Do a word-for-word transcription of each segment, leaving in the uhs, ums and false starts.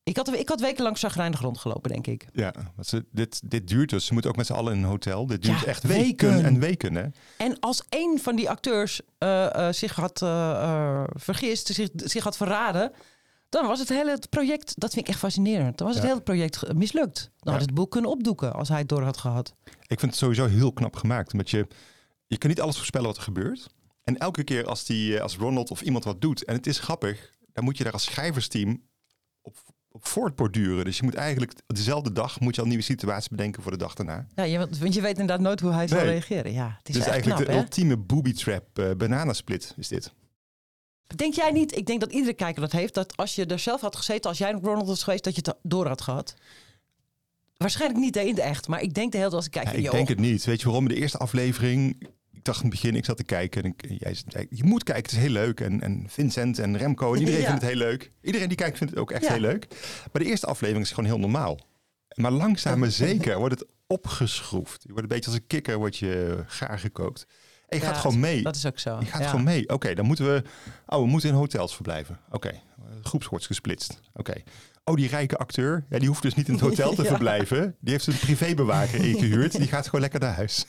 Ik had, ik had wekenlang chagrijnig rondgelopen, denk ik. Ja, want ze, dit, dit duurt dus. Ze moeten ook met z'n allen in een hotel. Dit duurt Ja, echt weken, weken. en weken. Hè? En als één van die acteurs uh, uh, zich had uh, uh, vergist, zich, zich had verraden, dan was het hele project, dat vind ik echt fascinerend, dan was het Ja. hele project mislukt. Dan Ja. had het boel kunnen opdoeken als hij het door had gehad. Ik vind het sowieso heel knap gemaakt. Omdat je, je kan niet alles voorspellen wat er gebeurt. En elke keer als, die, als Ronald of iemand wat doet en het is grappig, dan moet je daar als schrijversteam op, op voortborduren. Dus je moet eigenlijk dezelfde dag moet je al nieuwe situaties bedenken voor de dag daarna. Ja, je, want je weet inderdaad nooit hoe hij zal Nee. reageren. Ja, het is Dus echt eigenlijk knap, de hè? ultieme booby trap uh, bananasplit is dit. Denk jij niet, ik denk dat iedere kijker dat heeft, dat als je er zelf had gezeten, als jij Ronald was geweest, dat je het door had gehad? Waarschijnlijk niet in het echt, maar ik denk de hele tijd als ik kijk... Ja, ik joh, denk het niet. Weet je waarom? De eerste aflevering, ik dacht in het begin, ik zat te kijken. En ik, jij zei, je moet kijken, het is heel leuk. En, en Vincent en Remco en iedereen Ja. vindt het heel leuk. Iedereen die kijkt vindt het ook echt Ja. heel leuk. Maar de eerste aflevering is gewoon heel normaal. Maar langzaam maar zeker wordt het opgeschroefd. Je wordt een beetje als een kikker, word je gaar gekookt. En je ja, gaat gewoon mee. Dat is ook zo. Je gaat ja. gewoon mee. Oké, okay, dan moeten we... Oh, we moeten in hotels verblijven. Oké, okay. De groep wordt gesplitst. Oké. Okay. Oh, die rijke acteur, ja, die hoeft dus niet in het hotel te Ja. verblijven. Die heeft een privébewaker ingehuurd. Die gaat gewoon lekker naar huis.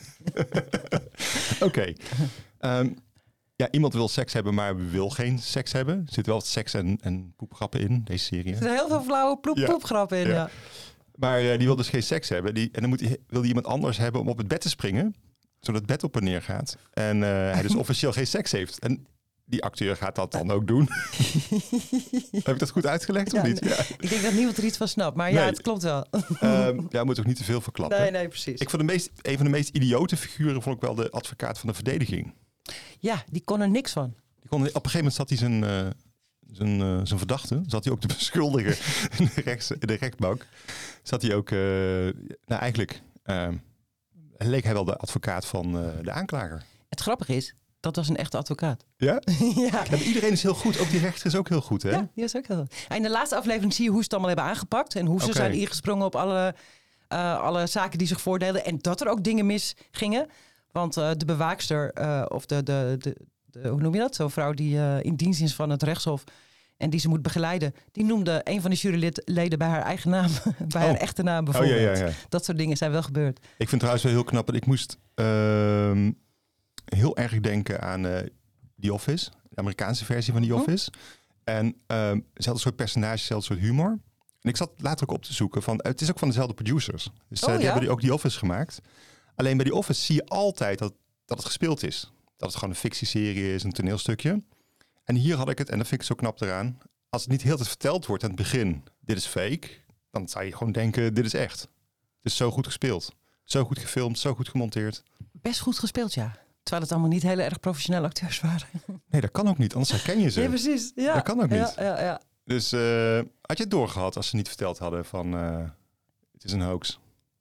Oké. Okay. Um, ja, iemand wil seks hebben, maar wil geen seks hebben. Er zit wel wat seks en, en poepgrappen in, deze serie. Er zitten heel veel flauwe ploep-poepgrappen in, Ja. ja. Maar uh, die wil dus geen seks hebben. Die, en dan moet die, wil die iemand anders hebben om op het bed te springen. Zodat het bed op en neer gaat. En uh, hij dus officieel geen seks heeft. En die acteur gaat dat dan ook doen. Heb ik dat goed uitgelegd Ja, of niet? Ja. Ik denk dat niemand er iets van snapt, maar Nee. ja, het klopt wel. Um, ja, moet ook niet te veel verklappen. Nee, nee, precies. Ik vond de meest, een van de meest idiote figuren vond ik wel de advocaat van de verdediging. Ja, die kon er niks van. Die kon, op een gegeven moment zat hij zijn, uh, zijn, uh, zijn verdachte, zat hij ook te beschuldigen in de, rechts, in de rechtbank. Zat hij ook, uh, nou eigenlijk, uh, leek hij wel de advocaat van uh, de aanklager. Het grappige is, dat was een echte advocaat. Ja? Ja. En iedereen is heel goed, ook die rechter is ook heel goed, hè? Ja, die was ook heel goed. En in de laatste aflevering zie je hoe ze het allemaal hebben aangepakt. En hoe ze Oké. zijn ingesprongen op alle, uh, alle zaken die zich voordeelden. En dat er ook dingen misgingen. Want uh, de bewaakster, uh, of de, de, de, de, hoe noem je dat? Zo'n vrouw die uh, in dienst is van het rechtshof en die ze moet begeleiden. Die noemde een van de juryleden bij haar eigen naam. bij Oh. haar echte naam bijvoorbeeld. Oh, ja, ja, ja. Dat soort dingen zijn wel gebeurd. Ik vind trouwens wel heel knap dat ik moest uh, heel erg denken aan uh, The Office. De Amerikaanse versie van The Office. Oh. En uh, hetzelfde soort personages, hetzelfde soort humor. En ik zat later ook op te zoeken van, het is ook van dezelfde producers. Dus uh, oh, die ja? hebben ook The Office gemaakt. Alleen bij The Office zie je altijd dat, dat het gespeeld is. Dat het gewoon een fictieserie is, een toneelstukje. En hier had ik het, en dat vind ik zo knap eraan. Als het niet heel tijd verteld wordt aan het begin, dit is fake. Dan zou je gewoon denken, dit is echt. Het is zo goed gespeeld. Zo goed gefilmd, zo goed gemonteerd. Best goed gespeeld, ja. Terwijl het allemaal niet hele erg professionele acteurs waren. Nee, dat kan ook niet, anders herken je ze. Ja, precies. Ja. Dat kan ook niet. Ja, ja, ja. Dus uh, had je het doorgehad als ze niet verteld hadden van, uh, het is een hoax?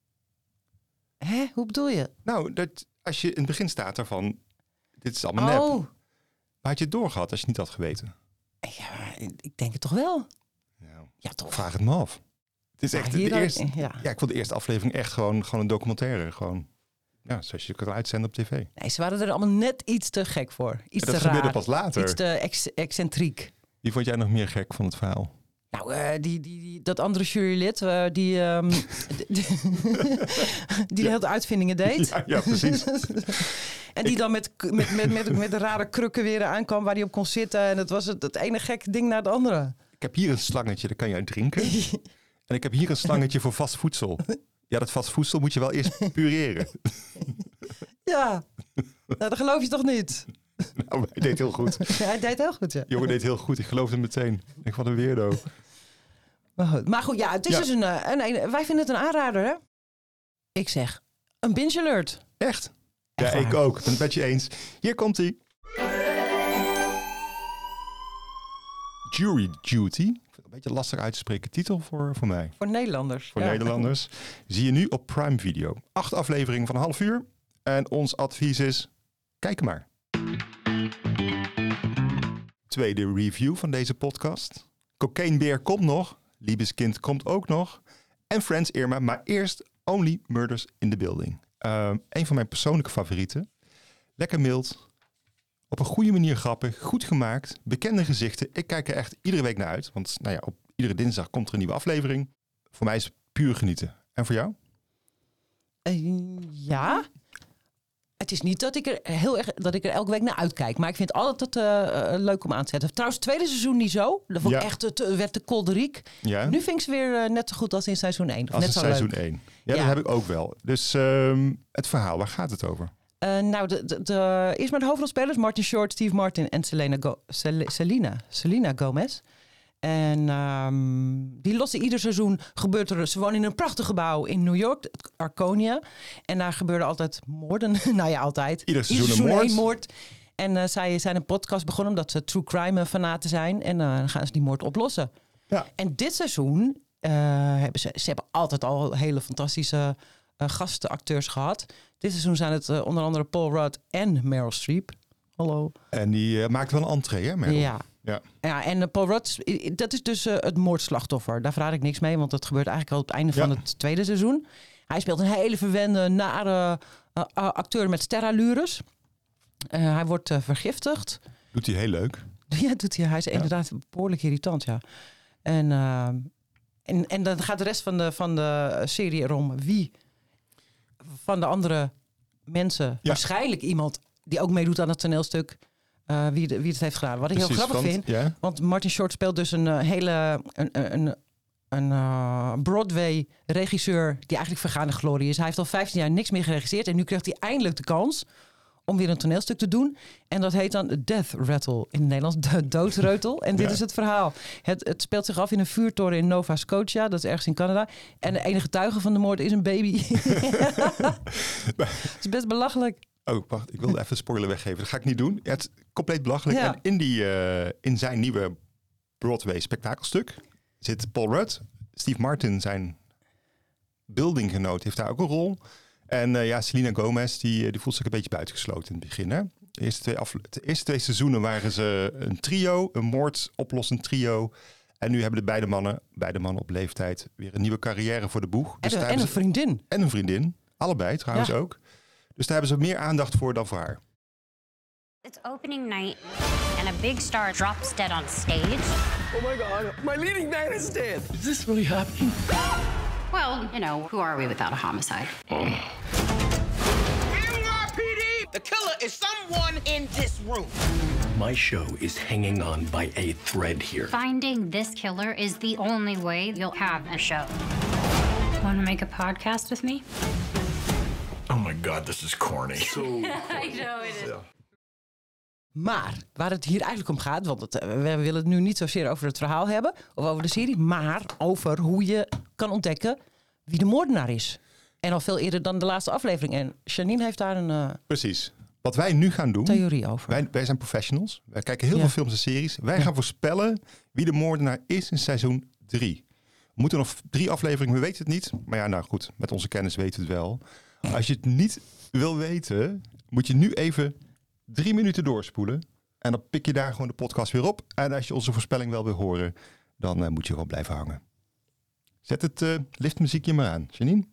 Hè? Hoe bedoel je? Nou, dat als je in het begin staat ervan, dit is allemaal Oh. nep. Maar had je het doorgehad als je het niet had geweten? Ja, ik denk het toch wel. Nou, Ja, toch. vraag het me af. Het is Ja, echt hier de dan- eerste. ja. Ja, ik vond de eerste aflevering echt gewoon, gewoon een documentaire. Gewoon, ja, zoals je het kan uitzenden op tv. Nee, ze waren er allemaal net iets te gek voor. Iets Ja, dat te raar. gebeurde pas later. Iets te ex- excentriek. Wie vond jij nog meer gek van het verhaal? Nou, uh, die, die, die, dat andere jurylid, uh, die, um, die, die de hele uitvindingen deed. Ja, ja precies. En die dan met, met, met, met, met de rare krukken weer aankwam waar hij op kon zitten. En het was het, het ene gekke ding naar het andere. Ik heb hier een slangetje, dat kan je uit drinken. En ik heb hier een slangetje voor vast voedsel. Ja, dat vast voedsel moet je wel eerst pureren. Ja, nou, dat geloof je toch niet? Nou, hij deed heel goed. Ja, hij deed heel goed, ja. Jongen deed heel goed, ik geloofde hem meteen. Ik vond een weirdo. Maar goed, maar goed, ja, het is Ja. dus een, uh, een, een... Wij vinden het een aanrader, hè? Ik zeg, een binge alert. Echt? Ja, Echt waar. ik ook. Ik ben het met je eens. Hier komt hij. Jury Duty. Ik vind het een beetje lastig uit te spreken titel voor, voor mij. Voor Nederlanders. Voor ja. Nederlanders. Zie je nu op Prime Video. Acht afleveringen van een half uur. En ons advies is, kijk maar. Tweede review van deze podcast. Cocaine Bear komt nog. Liebeskind komt ook nog. En Friends Irma. Maar eerst Only Murders in the Building. Uh, een van mijn persoonlijke favorieten. Lekker mild. Op een goede manier grappig. Goed gemaakt. Bekende gezichten. Ik kijk er echt iedere week naar uit. Want nou ja, op Iedere dinsdag komt er een nieuwe aflevering. Voor mij is het puur genieten. En voor jou? Uh, ja. Het is niet dat ik er heel erg dat ik er elke week naar uitkijk. Maar ik vind het altijd uh, leuk om aan te zetten. Trouwens, het tweede seizoen niet zo. Dat vond ik Ja. echt, het werd te kolderiek. Ja. Nu vind ik ze weer uh, net zo goed als in seizoen één. Of Als net in zo seizoen leuk. één. Ja, Ja. dat heb ik ook wel. Dus um, het verhaal, waar gaat het over? Uh, nou, de, de, de, eerst maar de hoofdrolspelers. Martin Short, Steve Martin en Selena, Go- Sel- Selena, Selena Gomez. En um, die lossen ieder seizoen gebeurt er... Ze wonen in een prachtig gebouw in New York, Arconia. En daar gebeuren altijd moorden. nou ja, altijd. Ieder seizoen een moord. één moord. En uh, zij zijn een podcast begonnen omdat ze true crime fanaten zijn. En uh, dan gaan ze die moord oplossen. Ja. En dit seizoen uh, hebben ze... Ze hebben altijd al hele fantastische uh, gastacteurs gehad. Dit seizoen zijn het uh, onder andere Paul Rudd en Meryl Streep. Hallo. En die uh, maakt wel een entree, hè, Meryl? Ja. Ja. Ja, en uh, Paul Rudd, dat is dus uh, het moordslachtoffer. Daar verraad ik niks mee, want dat gebeurt eigenlijk al op het einde Ja. van het tweede seizoen. Hij speelt een hele verwende, nare uh, uh, acteur met sterallures. Uh, hij wordt uh, vergiftigd. Doet hij heel leuk. Ja, doet hij. Hij is Ja. inderdaad behoorlijk irritant, ja. En, uh, en, en dan gaat de rest van de, van de serie erom wie van de andere mensen, Ja. waarschijnlijk iemand die ook meedoet aan het toneelstuk, uh, wie, de, wie het heeft gedaan. Wat ik heel Precies, grappig want- vind, Ja? want Martin Short speelt dus een uh, hele een, een, een, een uh, Broadway-regisseur die eigenlijk vergaande glorie is. Hij heeft al vijftien jaar niks meer geregisseerd en nu krijgt hij eindelijk de kans om weer een toneelstuk te doen. En dat heet dan Death Rattle in het Nederlands, de doodreutel. En dit Ja. is het verhaal. Het, het speelt zich af in een vuurtoren in Nova Scotia, dat is ergens in Canada. En de enige getuige van de moord is een baby. Het is best belachelijk. Oh, wacht. Ik wilde even spoiler weggeven. Dat ga ik niet doen. Ja, het is compleet belachelijk. Ja. En in, die, uh, in zijn nieuwe Broadway spektakelstuk zit Paul Rudd. Steve Martin, zijn buildinggenoot, heeft daar ook een rol. En uh, ja, Selena Gomez, die, die voelt zich een beetje buitengesloten in het begin. Hè? De, eerste twee afle- de eerste twee seizoenen waren ze een trio, een moordoplossend trio. En nu hebben de beide mannen, beide mannen op leeftijd, weer een nieuwe carrière voor de boeg. En, Dus een, daar en een hebben ze- vriendin. en een vriendin. Allebei trouwens Ja. ook. Dus daar hebben ze meer aandacht voor dan voor haar. It's opening night, and a big star drops dead on stage. Oh my god, my leading man is dead. Is this really happening? Well, you know, who are we without a homicide? N Y P D! The killer is someone in this room. My show is hanging on by a thread here. Finding this killer is the only way you'll have a show. Want to make a podcast with me? Oh my god, this is corny. I know it is. Maar waar het hier eigenlijk om gaat, want het, we willen het nu niet zozeer over het verhaal hebben of over de serie, maar over hoe je kan ontdekken wie de moordenaar is. En al veel eerder dan de laatste aflevering. En Janine heeft daar een uh, Precies. Wat wij nu gaan doen, theorie over. wij, wij zijn professionals. Wij kijken heel Ja. veel films en series. Wij gaan voorspellen wie de moordenaar is in seizoen drie. We moeten nog drie afleveringen, we weten het niet. Maar ja, nou goed, met onze kennis weten we het wel. Als je het niet wil weten, moet je nu even drie minuten doorspoelen. En dan pik je daar gewoon de podcast weer op. En als je onze voorspelling wel wil horen, dan uh, moet je gewoon blijven hangen. Zet het uh, liftmuziekje maar aan. Janine?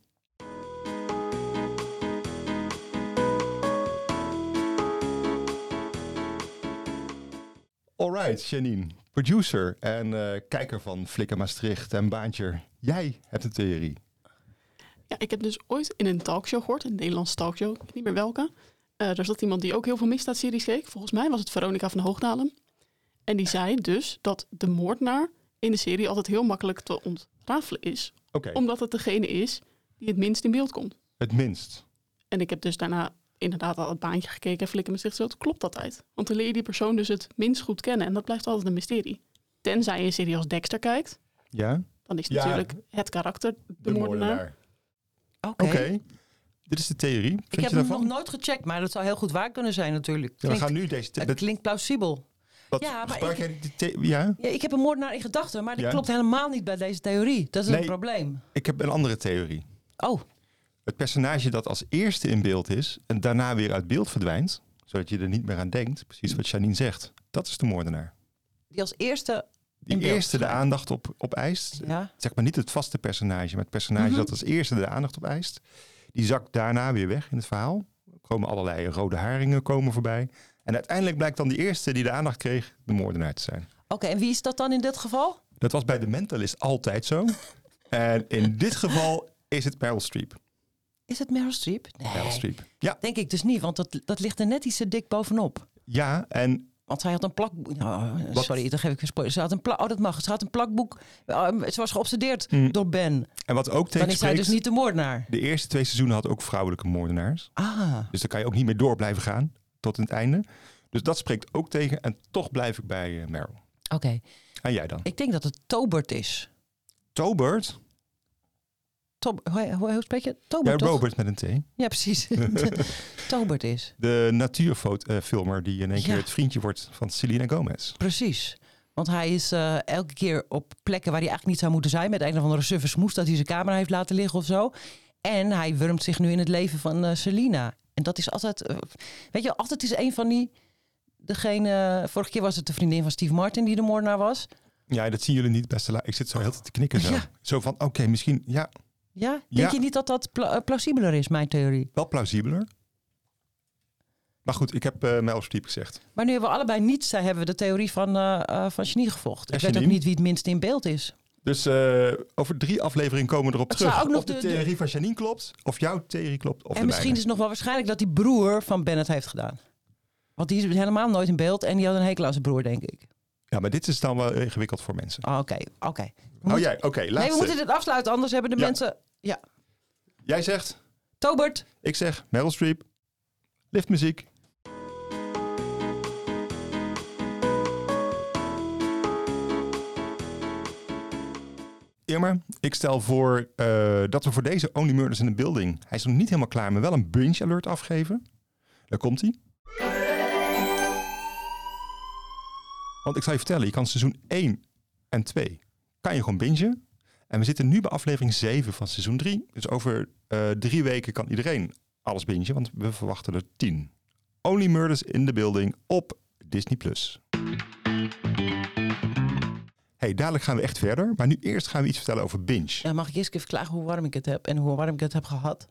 Alright, Janine. Producer en uh, kijker van Flikker Maastricht en Baantje. Jij hebt een theorie. Ja, ik heb dus ooit in een talkshow gehoord, een Nederlandse talkshow, ik weet niet meer welke. Uh, er zat iemand die ook heel veel misdaadseries keek. Volgens mij was het Veronica van Hoogdalem. En die zei dus dat de moordenaar in de serie altijd heel makkelijk te ontrafelen is. Oké, Omdat het degene is die het minst in beeld komt. het minst. En ik heb dus daarna inderdaad al het Baantje gekeken en Flikker Maastricht. Zo, het klopt altijd. Want dan leer je die persoon dus het minst goed kennen. En dat blijft altijd een mysterie. Tenzij je een serie als Dexter kijkt. Ja? Dan is Ja. natuurlijk het karakter de, moordenaar. Oké. Oké, dit is de theorie. Vind Ik je heb hem daarvan? nog nooit gecheckt, maar dat zou heel goed waar kunnen zijn natuurlijk. Ja, we Klinkt, gaan nu deze... het dat- klinkt plausibel. wat ja, maar gebruik ik- jij die the- ja? Ja, ik heb een moordenaar in gedachten, maar dat Ja. klopt helemaal niet bij deze theorie. Dat is Nee. een probleem. Ik heb een andere theorie. Oh, Het personage dat als eerste in beeld is en daarna weer uit beeld verdwijnt, zodat je er niet meer aan denkt, precies wat Janine zegt, dat is de moordenaar. die als eerste... Die in beeld eerste de verschijnt. aandacht op, op eist. Ja. Zeg maar niet het vaste personage, maar het personage Mhm. dat als eerste de aandacht op eist. Die zakt daarna weer weg in het verhaal. Er komen allerlei rode haringen komen voorbij. En uiteindelijk blijkt dan die eerste die de aandacht kreeg de moordenaar te zijn. Oké, en wie is dat dan in dit geval? Dat was bij The Mentalist altijd zo. En in dit geval is het Meryl Streep. Is het Meryl Streep? Nee, Meryl Streep. Ja. denk ik dus niet, want dat, dat ligt er net iets te dik bovenop. Ja, en... Want zij had een plakboek. Nou, sorry, dan geef ik weer spoilers. Ze had een plak. Oh, dat mag. Ze had een plakboek. Uh, ze was geobsedeerd mm. door Ben. En wat ook tegen Dan is zij dus niet de moordenaar. De eerste twee seizoenen had ook vrouwelijke moordenaars. Ah. Dus daar kan je ook niet meer door blijven gaan tot het einde. Dus dat spreekt ook tegen. En toch blijf ik bij uh, Meryl. Oké. Okay. En jij dan? Ik denk dat het Tobert is. Tobert? Tob- hoe, hoe, hoe spreek je? Tobert, ja, toch? Robert met een T. Ja, precies. Tobert is. De natuurfilmer die in één keer ja. het vriendje wordt van Selena Gomez. Precies. Want hij is uh, elke keer op plekken waar hij eigenlijk niet zou moeten zijn. Met een of andere suffe smoes dat hij zijn camera heeft laten liggen of zo. En hij wurmt zich nu in het leven van uh, Selena. En dat is altijd... Uh, weet je, altijd is een van die... Degene... Vorige keer was het de vriendin van Steve Martin die de moordenaar was. Ja, dat zien jullie niet, beste la- Ik zit zo heel te knikken zo. Ja. Zo van, oké, okay, misschien... Ja, ja? Denk ja. je niet dat dat pla- plausibeler is, mijn theorie? Wel plausibeler. Maar goed, ik heb uh, Meryl Streep gezegd. Maar nu hebben we allebei niet, hebben we de theorie van, uh, uh, van Janine gevolgd. Ik weet ook niet wie het minst in beeld is. Dus uh, over drie afleveringen komen we erop het terug. Ook nog of de, de theorie de... van Janine klopt, of jouw theorie klopt, of En de misschien mijne. is het nog wel waarschijnlijk dat die broer van Bennett heeft gedaan. Want die is helemaal nooit in beeld en die had een hekel aan zijn broer, denk ik. Ja, maar dit is dan wel ingewikkeld voor mensen. Oké, oh, oké. Okay. Oh jij, oké, okay, laatste. Nee, we moeten dit afsluiten, anders hebben de ja. mensen... Ja. Jij zegt... Tobert. Ik zeg Meryl Streep. Liftmuziek. Irma, ik stel voor uh, dat we voor deze Only Murders in the Building... Hij is nog niet helemaal klaar, maar wel een binge alert afgeven. Daar komt hij. Want ik zal je vertellen, je kan seizoen één en twee... kan je gewoon bingen. En we zitten nu bij aflevering zeven van seizoen drie. Dus over uh, drie weken kan iedereen alles bingen, want we verwachten er tien. Only Murders in the Building op Disney plus. Hey, dadelijk gaan we echt verder. Maar nu eerst gaan we iets vertellen over binge. Ja, mag ik eerst even klagen hoe warm ik het heb en hoe warm ik het heb gehad?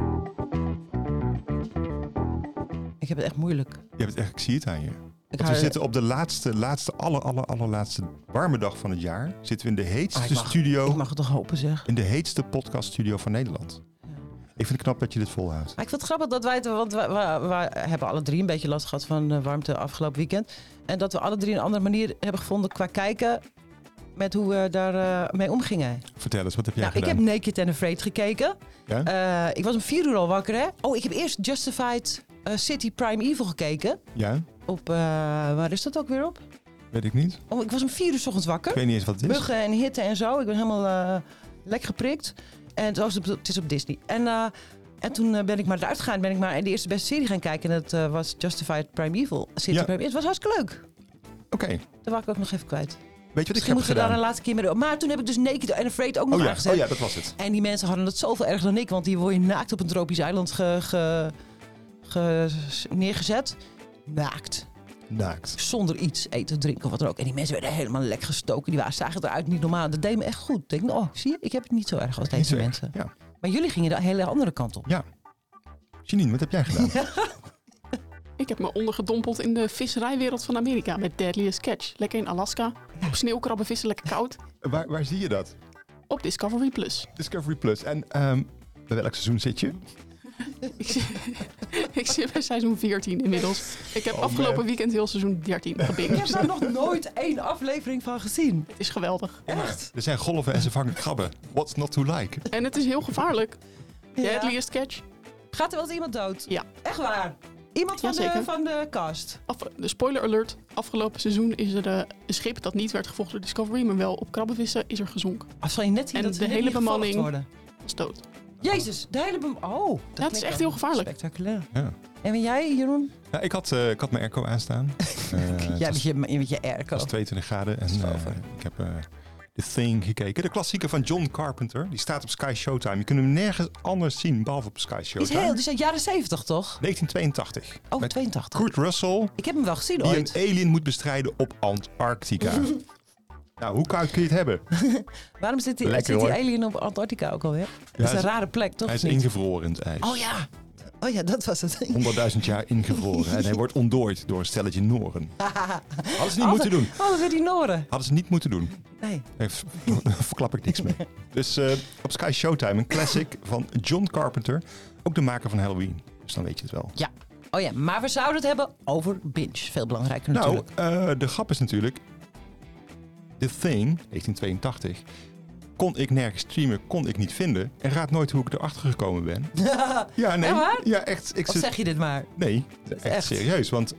Ik heb het echt moeilijk. Je hebt het echt, ik zie het aan je. Ik Want we zitten op de laatste, laatste, aller, aller, allerlaatste warme dag van het jaar. Zitten we in de heetste ah, ik mag, studio. Ik mag het toch hopen, zeg. In de heetste podcaststudio van Nederland. Ja. Ik vind het knap dat je dit volhoudt. Maar ik vind het grappig dat wij het, want we, we, we hebben alle drie een beetje last gehad van de warmte afgelopen weekend. En dat we alle drie een andere manier hebben gevonden qua kijken met hoe we daar uh, mee omgingen. Vertel eens, wat heb jij nou, gedaan? Ik heb Naked and Afraid gekeken. Ja? Uh, ik was om vier uur al wakker, hè? Oh, ik heb eerst Justified uh, City Prime Evil gekeken. Ja? Op, uh, waar is dat ook weer op? Weet ik niet. Oh, ik was om vier uur 's ochtends wakker. Ik weet niet eens wat het is. Muggen en hitte en zo. Ik ben helemaal uh, lek geprikt. En het, was op, het is op Disney. En, uh, en toen uh, ben ik maar eruit gegaan. Ben ik maar in de eerste beste serie gaan kijken. En dat uh, was Justified Prime Evil. City ja. Prime Evil. Het was hartstikke leuk. Oké. Okay. Daar was ik ook nog even kwijt. Weet je wat Misschien ik heb gedaan? we daar een laatste keer mee doen. Maar toen heb ik dus Naked and Afraid ook nog oh ja. aangezet. Oh ja, dat was het. En die mensen hadden het zoveel erger dan ik. Want die word je naakt op een tropisch eiland ge, ge, ge, neergezet. Naakt. Naakt. Zonder iets eten, drinken of wat dan ook. En die mensen werden helemaal lek gestoken. Die waren, zagen eruit niet normaal. Dat deed me echt goed. Ik denk, oh, zie je, ik heb het niet zo erg als deze zo mensen. Erg, ja. Maar jullie gingen de hele andere kant op. Ja. Janine, wat heb jij gedaan? Ik heb me ondergedompeld in de visserijwereld van Amerika met Deadliest Catch. Lekker in Alaska. Op sneeuwkrabben vissen, lekker koud. Waar, waar zie je dat? Op Discovery Plus. Discovery Plus. En um, bij welk seizoen zit je? ik, zit, ik zit bij seizoen veertien inmiddels. Ik heb oh, afgelopen man. weekend heel seizoen dertien gebinged. Ik heb daar nog nooit één aflevering van gezien. Het is geweldig. Echt? Er zijn golven en ze vangen krabben. What's not to like? En het is heel gevaarlijk. Ja. Deadliest Catch. Gaat er wel eens iemand dood? Ja. Echt waar? Iemand van, ja, de, van de cast? Af, de spoiler alert. Afgelopen seizoen is er uh, een schip dat niet werd gevolgd door Discovery, maar wel op krabbenvissen, is er gezonken. Als zal je net zien en dat de hele bemanning is dood. Jezus, de hele bemanning. Oh, dat ja, het is echt heel gevaarlijk. Spectaculair. Ja. En jij, Jeroen? Ja, ik, had, uh, ik had mijn airco aanstaan. uh, jij met je, met je airco. Het was tweeëntwintig graden en uh, ik heb uh, The Thing gekeken. De klassieker van John Carpenter. Die staat op Sky Showtime. Je kunt hem nergens anders zien, behalve op Sky Showtime. Die is heel, die is uit jaren zeventig, toch? negentien tweeëntachtig. Oh, met tweeëntachtig. Kurt Russell. Ik heb hem wel gezien die ooit. Die een alien moet bestrijden op Antarctica. Nou, hoe koud kun je het hebben? Waarom zit die, Lekker, zit die hoor. alien op Antarctica ook alweer? Ja, dat is een rare plek, toch? Hij is niet? ingevroren in het ijs. Oh ja. Oh ja, dat was het. honderdduizend jaar ingevroren. En hij wordt ontdooid door een stelletje Noren. Hadden ze niet moeten doen. Oh, weer die Noren. Hadden ze niet moeten doen. Nee. Daar verklap ik niks mee. Dus uh, op Sky Showtime, een classic van John Carpenter. Ook de maker van Halloween. Dus dan weet je het wel. Ja. Oh ja, maar we zouden het hebben over Binge. Veel belangrijker nou, natuurlijk. Uh, de grap is natuurlijk... The Thing, negentien tweeëntachtig... kon ik nergens streamen, kon ik niet vinden. En raad nooit hoe ik erachter gekomen ben. ja, nee. Ja, ja, echt. Ik of zeg je dit maar? Nee, echt, echt serieus. Want uh,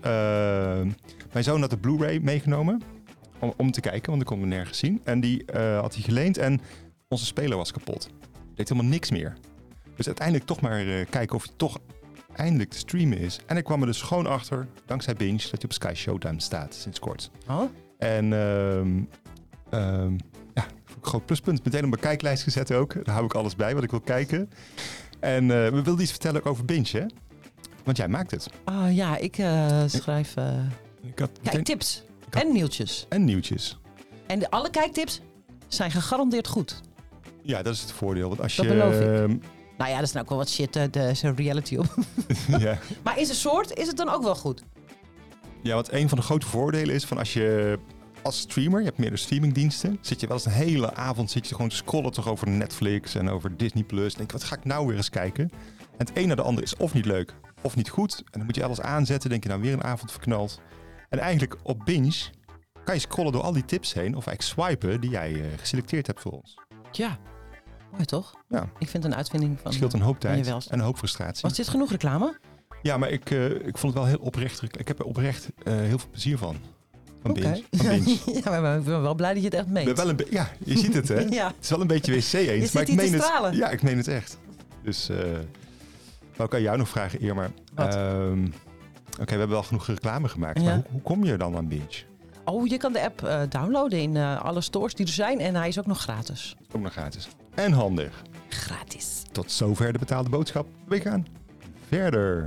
mijn zoon had de Blu-ray meegenomen om, om te kijken, want ik kon hem nergens zien. En die uh, had hij geleend en onze speler was kapot. Deed helemaal niks meer. Dus uiteindelijk toch maar uh, kijken of hij toch eindelijk te streamen is. En ik kwam er dus gewoon achter, dankzij Binge, dat hij op Sky Showtime staat sinds kort. Oh? En um, um, ja, groot pluspunt. Meteen op mijn kijklijst gezet ook. Daar hou ik alles bij wat ik wil kijken. En uh, we wilden iets vertellen ook over Binge, hè? Want jij maakt het. Oh ja, ik uh, schrijf uh, ik had kijktips had... en nieuwtjes. En nieuwtjes. En de, alle kijktips zijn gegarandeerd goed. Ja, dat is het voordeel. Want als dat je, beloof ik. Uh, nou ja, er is nou ook wel wat shit, uh, de, zo'n reality op. ja. Maar in zijn soort is het dan ook wel goed? Ja, want een van de grote voordelen is van als je als streamer, je hebt meerdere streamingdiensten, zit je wel eens een hele avond zit je gewoon te scrollen toch over Netflix en over Disney Plus. Denk, wat ga ik nou weer eens kijken? En het een naar de ander is of niet leuk of niet goed. En dan moet je alles aanzetten, denk je nou weer een avond verknald. En eigenlijk op Binge kan je scrollen door al die tips heen of eigenlijk swipen die jij uh, geselecteerd hebt voor ons. Ja, mooi toch? Ja. Ik vind het een uitvinding van... Het scheelt een hoop tijd en een hoop frustratie. Was dit genoeg reclame? Ja, maar ik, uh, ik vond het wel heel oprecht. Ik heb er oprecht uh, heel veel plezier van. Van Oké. Binge. Van Binge. ja, maar ik ben wel blij dat je het echt meent. Ben wel een be- ja, je ziet het, hè? ja. Het is wel een beetje wc eens, maar ik meen het. Stralen. Ja, ik meen het echt. Dus, uh, maar ik kan jou nog vragen, Irma. Uh, Oké, okay, we hebben wel genoeg reclame gemaakt, ja. maar hoe, hoe kom je dan aan Binge? Oh, je kan de app uh, downloaden in uh, alle stores die er zijn en hij is ook nog gratis. Ook nog gratis. En handig. Gratis. Tot zover de betaalde boodschap. We gaan verder.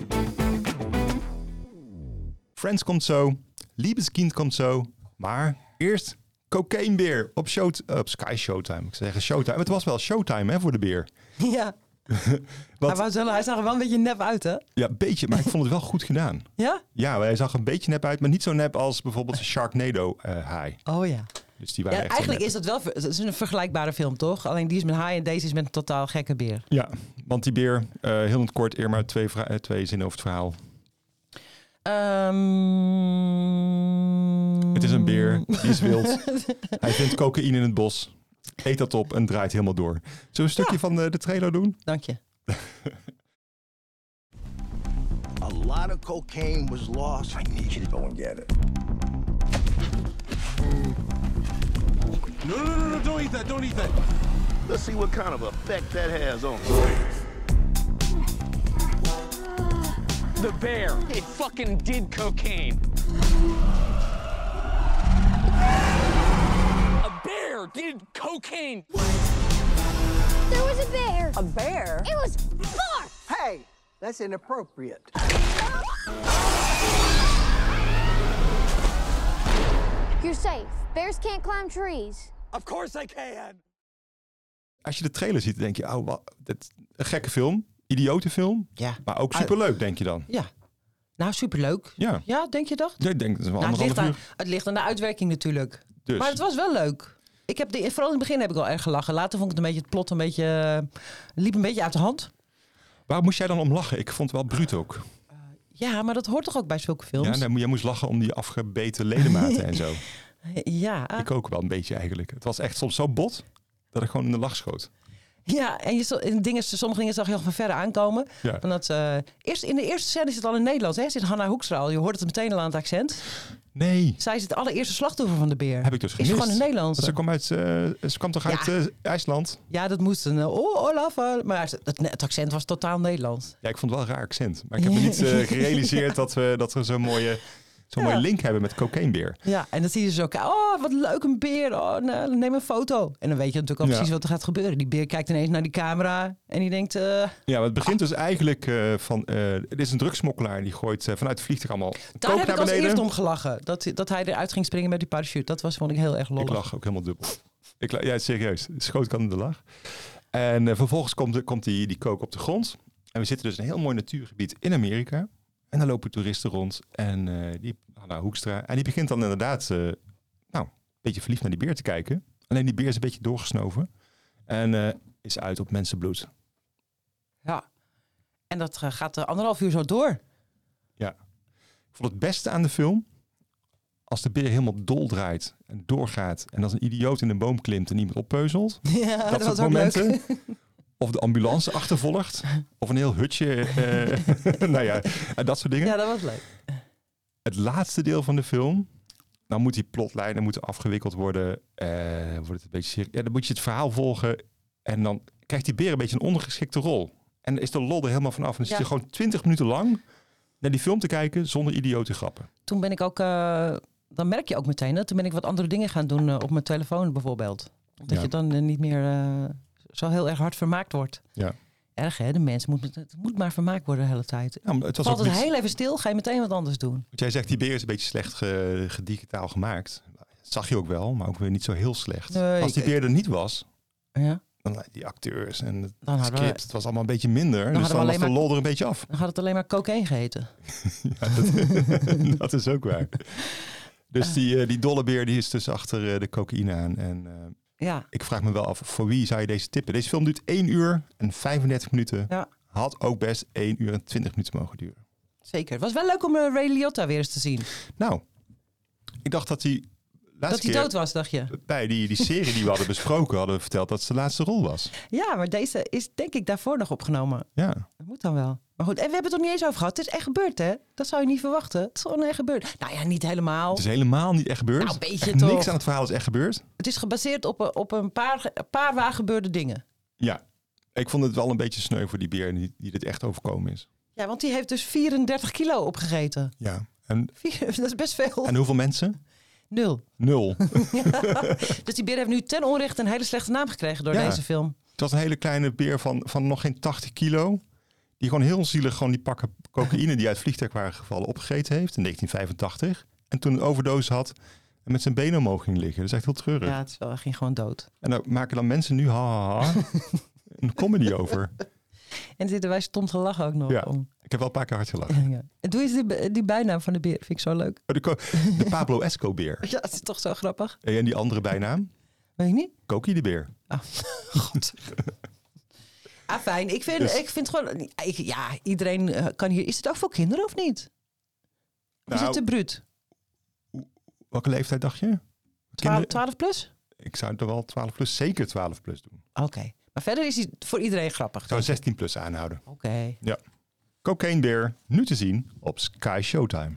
Friends komt zo. Liebeskind komt zo. Maar eerst Cocaine Bear op, show, op Sky Showtime. Ik zeg zeggen Showtime. Het was wel Showtime hè, voor de beer. Ja. Want, hij, wel, hij zag er wel een beetje nep uit, hè? Ja, een beetje. Maar ik vond het wel goed gedaan. Ja? Ja, hij zag er een beetje nep uit. Maar niet zo nep als bijvoorbeeld Sharknado uh, High. Oh ja. Dus die waren ja, echt eigenlijk is dat wel het is een vergelijkbare film, toch? Alleen die is met haai en deze is met een totaal gekke beer. Ja, want die beer, uh, heel in het kort, Irma, twee, vra- uh, twee zinnen over het verhaal. Um... Het is een beer, die is wild. Hij vindt cocaïne in het bos, eet dat op en draait helemaal door. Zullen we een stukje ja. van de, de trailer doen? Dank je. A lot of cocaine was lost. I need you to go and get it. No, no, no, no, don't eat that, don't eat that. Let's see what kind of effect that has on you. The bear, it fucking did cocaine. A bear did cocaine. There was a bear. A bear? It was far. Hey, that's inappropriate. You're safe. Bears can't climb trees. Of course I can. Als je de trailer ziet, denk je, oh, wat, dit, een gekke film, idiote film, ja. maar ook superleuk, denk je dan? Ja. Nou, superleuk. Ja. Ja, denk je dat? Ja, ik denk dat is wel nou, het, ligt aan, uur. het ligt aan de uitwerking natuurlijk. Dus. Maar het was wel leuk. Ik heb de, vooral in het begin heb ik wel erg gelachen. Later vond ik het een beetje het plot een beetje liep een beetje uit de hand. Waarom moest jij dan om lachen? Ik vond het wel bruut ook. Uh, ja, maar dat hoort toch ook bij zulke films? Ja, nee, jij moest lachen om die afgebeten ledematen en zo. Ja. Ik ook wel een beetje eigenlijk. Het was echt soms zo bot dat ik gewoon in de lach schoot. Ja, en je, in dingen, sommige dingen zag je al van verre aankomen. Ja. Dat, uh, eerst, in de eerste scène is het al in Nederlands. Hè? Zit Hanna Hoekstra al. Je hoort het meteen al aan het accent. Nee. Zij is het allereerste slachtoffer van de beer. Heb ik dus gemist. Is gewoon in Nederlands. Ze kwam, uit, uh, ze kwam toch uit ja. uh, IJsland? Ja, dat moest een... Uh, oh, Olaf. Uh, maar het, het accent was totaal Nederlands. Ja, ik vond het wel een raar accent. Maar ik heb me niet uh, gerealiseerd dat we, dat we zo'n mooie... Zo'n ja. mooie link hebben met cocainebeer. Ja, en dan zie je zo, oh, wat leuk, een beer. Oh, nou, neem een foto. En dan weet je natuurlijk al ja. precies wat er gaat gebeuren. Die beer kijkt ineens naar die camera en die denkt... Uh, ja, maar het begint dus eigenlijk uh, van... Uh, het is een drugsmokkelaar die gooit uh, vanuit het vliegtuig allemaal Daar heb ik als eerst om gelachen. Dat, dat hij eruit ging springen met die parachute. Dat was, vond ik heel erg lollig. Ik lach ook helemaal dubbel. Ik, ja, serieus. Schoot kan in de lach. En uh, vervolgens komt, de, komt die, die kook op de grond. En we zitten dus in een heel mooi natuurgebied in Amerika. En daar lopen toeristen rond. En uh, die Hanna Hoekstra. En die begint dan inderdaad uh, nou, een beetje verliefd naar die beer te kijken. Alleen die beer is een beetje doorgesnoven. En uh, is uit op mensenbloed. Ja. En dat uh, gaat uh, anderhalf uur zo door. Ja. Ik vond het beste aan de film... als de beer helemaal dol draait en doorgaat... en als een idioot in een boom klimt en iemand oppeuzelt. Ja, dat, dat soort was momenten. leuk. Of de ambulance achtervolgt. Of een heel hutje. Uh, nou ja, en dat soort dingen. Ja, dat was leuk. Het laatste deel van de film... dan moet die plotlijnen moeten afgewikkeld worden. Uh, wordt het een beetje serie- ja, dan moet je het verhaal volgen... en dan krijgt die beer een beetje een ondergeschikte rol. En dan is de lol er helemaal vanaf. En dan Ja. zit je gewoon twintig minuten lang... naar die film te kijken zonder idiote grappen. Toen ben ik ook... Uh, dan merk je ook meteen... dat toen ben ik wat andere dingen gaan doen uh, op mijn telefoon bijvoorbeeld. Omdat Ja. je dan uh, niet meer uh, zo heel erg hard vermaakt wordt. Ja. Erg hè, de mensen. Moet, het moet maar vermaakt worden de hele tijd. Ja, maar het was Valt ook het niet- heel even stil, ga je meteen wat anders doen. Want jij zegt, die beer is een beetje slecht ge- gedigitaal gemaakt. Dat zag je ook wel, maar ook weer niet zo heel slecht. Nee, Als die ik- beer er niet was, Ja. dan die acteurs en het Dan hadden we- script, het was allemaal een beetje minder. Dan Dus hadden we dan was alleen de maar- lol er een beetje af. Dan had het alleen maar cocaïne geheten. Ja, dat, dat is ook waar. Dus die, uh, die dolle beer die is dus achter uh, de cocaïne aan. En uh, Ja. ik vraag me wel af, voor wie zou je deze tippen? Deze film duurt één uur en vijfendertig minuten. Ja. Had ook best één uur en twintig minuten mogen duren. Zeker. Het was wel leuk om uh, Ray Liotta weer eens te zien. Nou, ik dacht dat hij... Dat hij keer dood was, dacht je? Bij die, die serie die we hadden besproken, hadden we verteld dat het de laatste rol was. Ja, maar deze is denk ik daarvoor nog opgenomen. Ja. Dat moet dan wel. Maar goed, en we hebben het er niet eens over gehad. Het is echt gebeurd, hè? Dat zou je niet verwachten. Het is gewoon echt gebeurd. Nou ja, niet helemaal. Het is helemaal niet echt gebeurd. Nou, een beetje Echt toch. niks aan het verhaal is echt gebeurd. Het is gebaseerd op, een- op een paar, een paar waar gebeurde dingen. Ja. Ik vond het wel een beetje sneu voor die beer die, die dit echt overkomen is. Ja, want die heeft dus vierendertig kilo opgegeten. Ja. En, Vier- Dat is best veel. en hoeveel mensen? Nul. Nul. Dus die beer heeft nu ten onrechte een hele slechte naam gekregen door Ja. deze film. Het was een hele kleine beer van, van nog geen tachtig kilo. Die gewoon heel zielig gewoon die pakken cocaïne die uit het vliegtuig waren gevallen opgegeten heeft in negentien vijfentachtig. En toen een overdosis had en met zijn benen omhoog ging liggen. Dat is echt heel treurig. Ja, het is wel, hij ging gewoon dood. En daar maken dan mensen nu ha ha ha een comedy over. En zitten wij stom te lachen ook nog Ja. om. Ik heb wel een paar keer hard gelachen. Ja. En doe eens die, die bijnaam van de beer. Vind ik zo leuk. Oh, de, ko- de Pablo Escobeer. Ja, het is toch zo grappig. En die andere bijnaam? Weet ik niet. Kokie de beer. God. Ah, fijn. Ik vind, Dus- ik vind gewoon... Ik, ja, iedereen uh, kan hier... Is het ook voor kinderen of niet? Of is Nou, het te bruut? Welke leeftijd dacht je? twaalf, twaalf plus? Ik zou er wel twaalf plus, zeker twaalf plus doen. Oké. Maar verder is hij voor iedereen grappig. Ik zou zestien plus aanhouden. Oké. Ja. Cocaine Bear, nu te zien op Sky Showtime.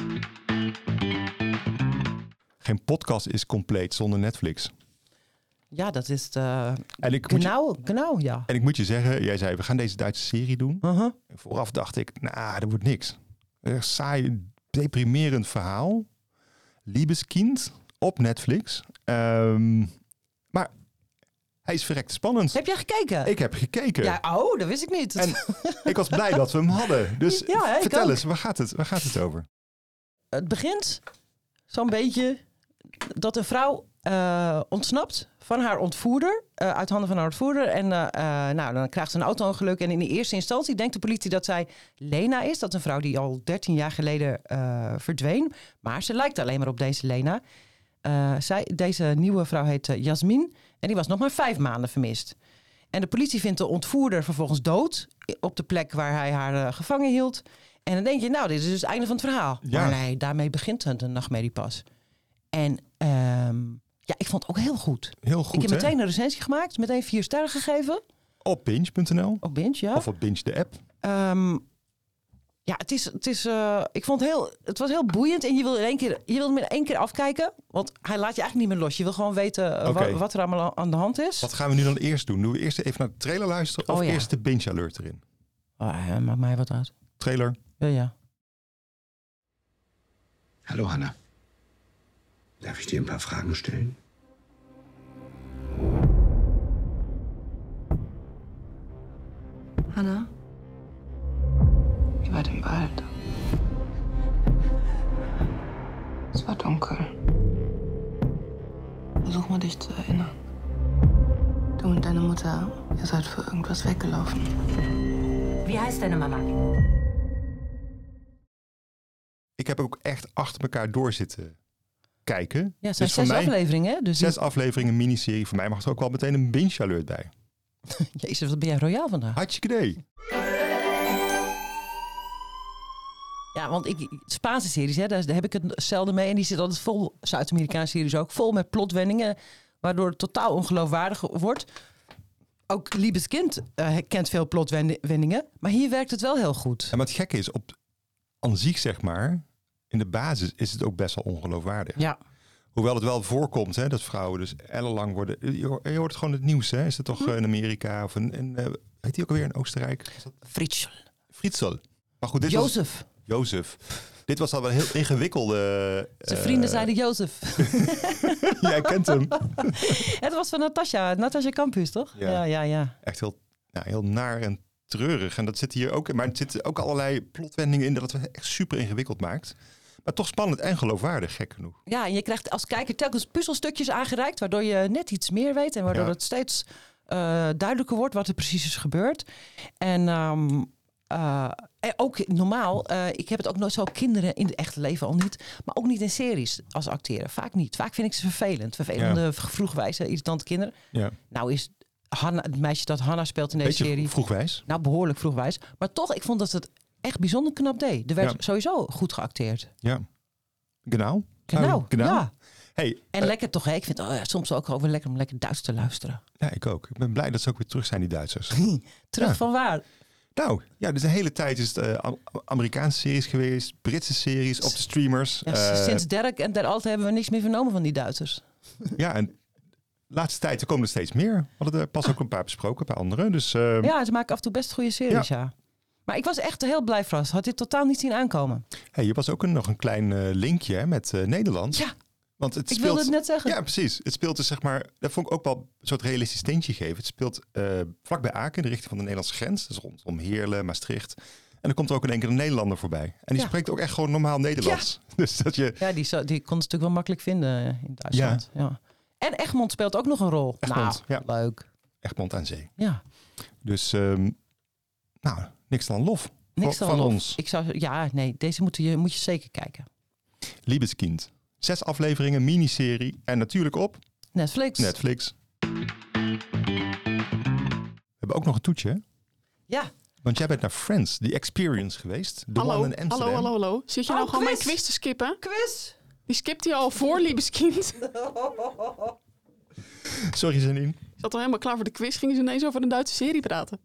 Geen podcast is compleet zonder Netflix. Ja, dat is de... En ik, moet je, Genau, genau, ja. en ik moet je zeggen, jij zei, we gaan deze Duitse serie doen. Uh-huh. En vooraf dacht ik, nou, dat wordt niks. Een saai, deprimerend verhaal. Liebeskind op Netflix. Um, maar hij is verrekt spannend. Heb jij gekeken? Ik heb gekeken. Ja, oh, dat wist ik niet. En ik was blij dat we hem hadden. Dus Ja, hè, ik vertel ook. eens, waar gaat, het, waar gaat het over? Het begint zo'n beetje dat een vrouw uh, ontsnapt van haar ontvoerder, uh, uit handen van haar ontvoerder. En uh, uh, nou, dan krijgt ze een auto-ongeluk. En in de eerste instantie denkt de politie dat zij Lena is. Dat is een vrouw die al dertien jaar geleden uh, verdween. Maar ze lijkt alleen maar op deze Lena. Uh, zij, deze nieuwe vrouw heet uh, Jasmin. En die was nog maar vijf maanden vermist. En de politie vindt de ontvoerder vervolgens dood op de plek waar hij haar uh, gevangen hield. En dan denk je, nou, dit is dus het einde van het verhaal. Ja. Maar nee, daarmee begint de nachtmerrie pas. En um, ja, ik vond het ook heel goed. Heel goed, Ik heb hè? meteen een recensie gemaakt, meteen vier sterren gegeven. Op binge punt n l. Op Binge, ja. Of op Binge de app. Um, ja, het is, het is, uh, ik vond het heel, het was heel boeiend en je wil in één keer, je wil hem in één keer afkijken, want hij laat je eigenlijk niet meer los. Je wil gewoon weten uh, Okay. wa- wat er allemaal aan de hand is. Wat gaan we nu dan eerst doen? Doen we eerst even naar de trailer luisteren of Oh, ja. eerst de binge alert erin? Oh, ja, maakt mij wat uit. Trailer. Ja, ja. Hallo Hanna. Darf ich dir ein paar Fragen stellen? Hanna? Über dem Wald. Es war dunkel. Versuch mal dich zu erinnern. Du und deine Mutter, ihr seid für irgendwas weggelaufen. Wie heißt deine Mama? Ik heb ook echt achter elkaar door zitten kijken. Ja, het zijn dus voor zes mij, afleveringen. Hè? Dus zes die... afleveringen, miniserie. Voor mij mag er ook wel meteen een binge alert bij. Jezus, wat ben jij royaal vandaag. Hartstikke idee. Ja, want ik, Spaanse series, hè, daar, daar heb ik het zelden mee. En die zitten altijd vol, Zuid-Amerikaanse series ook, vol met plotwendingen. Waardoor het totaal ongeloofwaardig wordt. Ook Liebeskind uh, kent veel plotwendingen. Maar hier werkt het wel heel goed. En wat gek is, op aan zich zeg maar, in de basis is het ook best wel ongeloofwaardig. Ja. Hoewel het wel voorkomt, hè, dat vrouwen dus ellenlang worden... Je hoort, je hoort het gewoon het nieuws, hè? Is het toch hm. in Amerika of in... in uh, heet die ook alweer in Oostenrijk? Fritzl. Fritzl. Maar goed, dit Jozef. Was, Jozef. Dit was al wel een heel ingewikkelde... Zijn uh, vrienden zeiden Jozef. Jij kent hem. Het was van Natasja. Natasja Campus, toch? Ja, ja, ja. ja. Echt heel, ja, heel naar en treurig. En dat zit hier ook in. Maar er zitten ook allerlei plotwendingen in dat het echt super ingewikkeld maakt. Maar toch spannend en geloofwaardig, gek genoeg. Ja, en je krijgt als kijker telkens puzzelstukjes aangereikt, waardoor je net iets meer weet en waardoor ja. het steeds uh, duidelijker wordt wat er precies is gebeurd. En, um, uh, en ook normaal, uh, ik heb het ook nooit zo kinderen in het echte leven al niet, maar ook niet in series als acteren. Vaak niet. Vaak vind ik ze vervelend. Vervelende, ja. vroegwijze, irritante kinderen. Ja. Nou is Hanna, het meisje dat Hanna speelt in deze Beetje serie. vroegwijs. Nou, behoorlijk vroegwijs. Maar toch, ik vond dat het echt bijzonder knap deed. Er werd ja. sowieso goed geacteerd. Ja. Genau. Genau, genau. Ja. Hey, en uh, lekker toch, hè? Ik vind het oh ja, soms ook wel lekker om lekker Duits te luisteren. Ja, ik ook. Ik ben blij dat ze ook weer terug zijn, die Duitsers. terug ja. van waar? Nou, ja, dus de hele tijd is het uh, Amerikaanse series geweest, Britse series op de streamers. Ja, uh, sinds Derek en Der Alte hebben we niks meer vernomen van die Duitsers. Ja, en de laatste tijd er komen er steeds meer. We hadden er pas ah. ook een paar besproken, een paar andere. Dus, uh, ja, ze maken af en toe best goede series, ja. ja. Maar ik was echt heel blij verrast. Had dit totaal niet zien aankomen. Hey, je was ook een, nog een klein uh, linkje hè, met uh, Nederland. Ja, want het ik speelt, wilde het net zeggen. Ja, precies. Het speelt dus zeg maar, dat vond ik ook wel een soort realistisch tintje geven. Het speelt uh, vlak bij Aken, in de richting van de Nederlandse grens. Dus rondom Heerlen, Maastricht. En dan komt er ook in één keer een Nederlander voorbij. En die ja. spreekt ook echt gewoon normaal Nederlands. Ja, dus dat je... ja die, zo, die kon het natuurlijk wel makkelijk vinden in Duitsland. Ja. Ja. En Egmond speelt ook nog een rol. Egmond, nou, ja. leuk. Egmond aan zee. Ja. Dus, um, nou, niks dan lof. Niks dan van lof. ons. Ik zou, ja, nee, deze moet je, moet je zeker kijken. Liebeskind. Zes afleveringen, miniserie en natuurlijk op... Netflix. Netflix. We hebben ook nog een toetje, hè? Ja. Want jij bent naar Friends, The Experience geweest. De hallo, one in Amsterdam. hallo, hallo, hallo. Zit je oh, nou gewoon quiz. mijn quiz te skippen? Quiz. Die skipt hij al voor Liebeskind. Sorry, Janine. Ik zat al helemaal klaar voor de quiz. Gingen ze ineens over een Duitse serie praten.